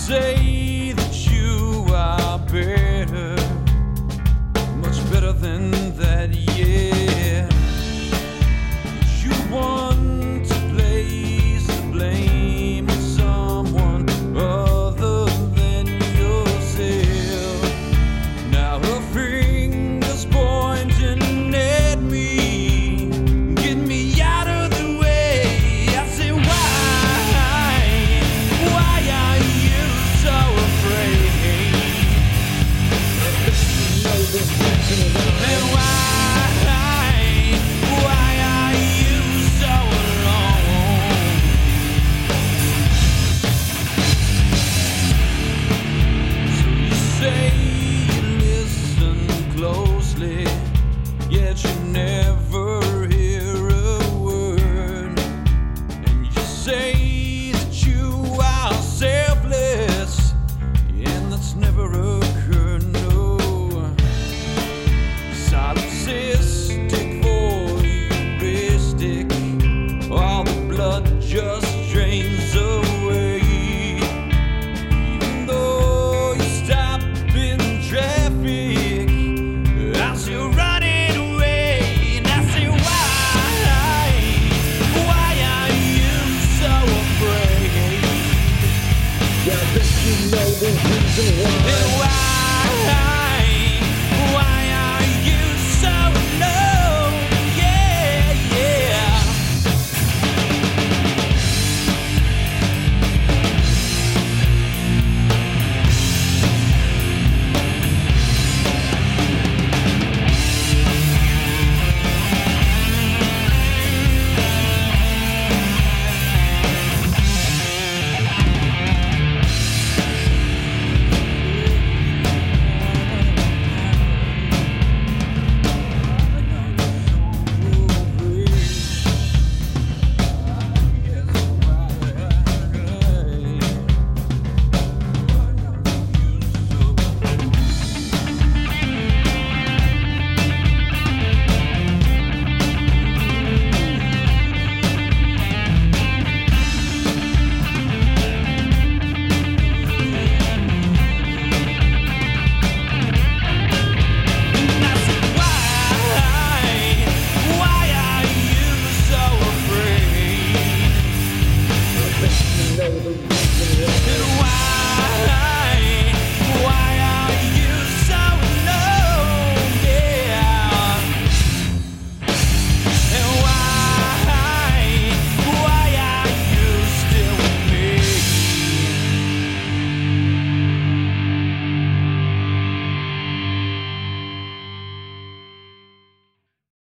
say that you are better, much better than that, yeah. You want to place the blame on someone other than yourself. Now her fingers pointing at me, get me out of the way. I say, why are you so afraid? And why are you so alone? So you say you listen closely, yet you never hear a word. And you say that you are selfless, and that's never occurred, no. Solipsistic, voyeuristic, all the blood just drains away. Even though you stop in traffic, I'm still running away. And I say, why are you so afraid? Yeah, I bet you know the reason why. And why